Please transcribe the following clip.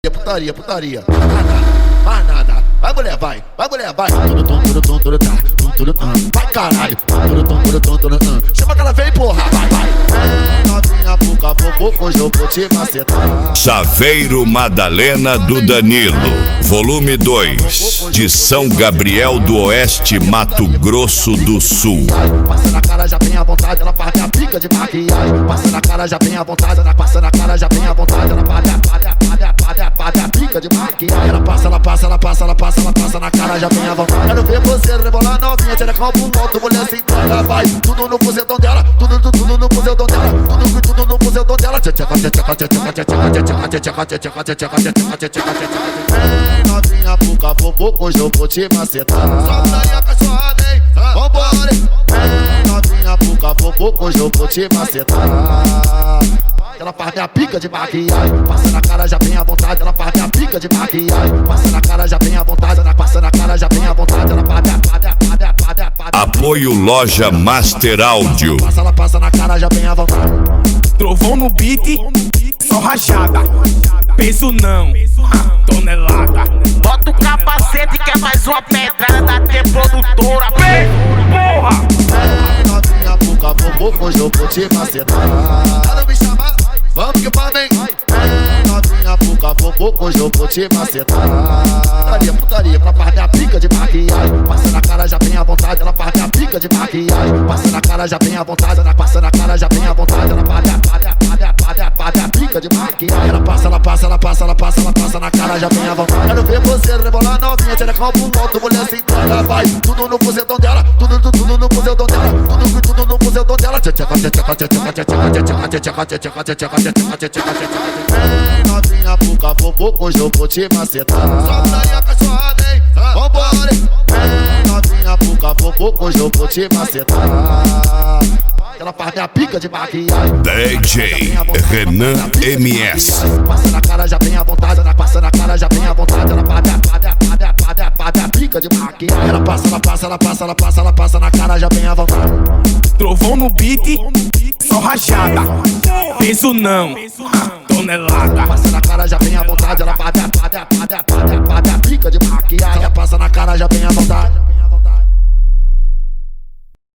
Putaria, putaria. Mais nada. Vai mulher, vai. Vai mulher, vai. Vai caralho. Chama que ela vem, porra. Vai, vai. Novinha, pouca pouco, hoje eu vou te macetar. Chaveiro Madalena do Danilo, volume 2, de São Gabriel do Oeste, Mato Grosso do Sul. Passa na cara, já tem a vontade, ela parte a pica de maquiagem. Passa na cara, já tem a vontade, ela passa na cara, já tem a vontade, ela parte a pica de maquiagem. Ela passa na cara, já tem a vontade. Quero ver você rebolar novinha, tira copo alto, mulher se entrega, vai. Tudo no buzetão dela, tudo no buzetão dela, tudo no buzetão dela. Vem novinha, pouca pouco, hoje eu vou te macetar. Solta aí a cachorrada, hein? Vambora, hein? Vem novinha, pouca pouco, hoje eu vou te macetar. Ela parte a pica de maquiagem. Passa na cara, já tem a vontade, ela parte a pica de maquiagem. Passa na cara, já tem a vontade, ela passa na cara, já tem a vontade, ela parte. Apoio Loja Master Áudio. Ela passa na cara, já tem a vontade. Trovão no beat, só rajada. Peso não, tonelada. Bota o capacete que é mais uma pedrada da T-Produtora. Porra! Vem novinha, pouca pouco, hoje eu vou te macetar. Quero me chamar, vamos que podem. Vem novinha, pouca pouco, hoje eu vou te macetar. Putaria, ela parte a pica de maquiagem. Passa na cara, já tem a vontade, ela parte a pica de maquiagem. Passa na cara, já tem a vontade, ela passa na cara, já tem a vontade, ela parte a pica de maquiagem. Ela passa na cara, já tem a vontade. Quero ver você rebolar novinha, tira copo alto, mulher se entrega, vai. Tudo no buzetão dela, tudo no buzetão dela, tudo no buzetão dela. Vem novinha, pouca pouco, hoje eu vou te macetar. Solta aí a cachorrada, hein? Vambora, hein? Vem novinha, pouca pouco, hoje eu vou te macetar. Ela parte a pica de maquiagem. DJ Renan MS. Passa na cara, já tem a vontade, ela passa na cara, já tem a vontade, ela parte a pica de maquiagem. Ela passa na cara, já tem a vontade. Trovão no beat, só rajada. Peso não, tonelada. Passa na cara, já tem a vontade, ela parte a pica de maquiagem. Ela passa na cara, já tem a vontade.